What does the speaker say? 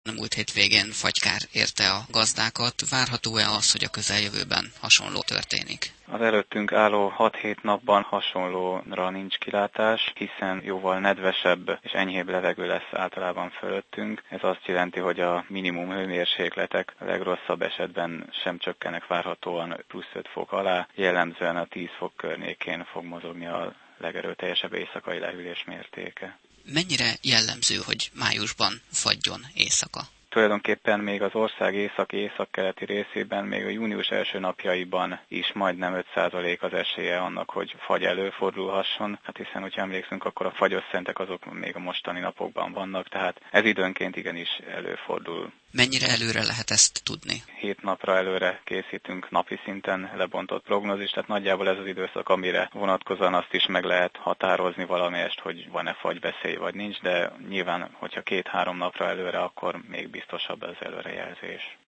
A múlt hét végén fagykár érte a gazdákat. Várható-e az, hogy a közeljövőben hasonló történik? Az előttünk álló 6-7 napban hasonlóra nincs kilátás, hiszen jóval nedvesebb és enyhébb levegő lesz általában fölöttünk. Ez azt jelenti, hogy a minimum hőmérsékletek a legrosszabb esetben sem csökkennek várhatóan plusz 5 fok alá, jellemzően a 10 fok környékén fog mozogni a legerőteljesebb éjszakai lehűlés mértéke. Mennyire jellemző, hogy májusban fagyjon éjszaka? Tulajdonképpen még az ország észak-keleti részében, még a június első napjaiban is majdnem 5% az esélye annak, hogy fagy előfordulhasson. Hát hiszen, hogyha emlékszünk, akkor a fagyos szentek azok még a mostani napokban vannak, tehát ez időnként igenis előfordul. Mennyire előre lehet ezt tudni? 7 napra előre készítünk napi szinten lebontott prognózist, tehát nagyjából ez az időszak, amire vonatkozóan azt is meg lehet határozni valamelyest, hogy van-e fagyveszély vagy nincs, de nyilván, hogyha 2-3 napra előre, akkor még biztosabb az előrejelzés.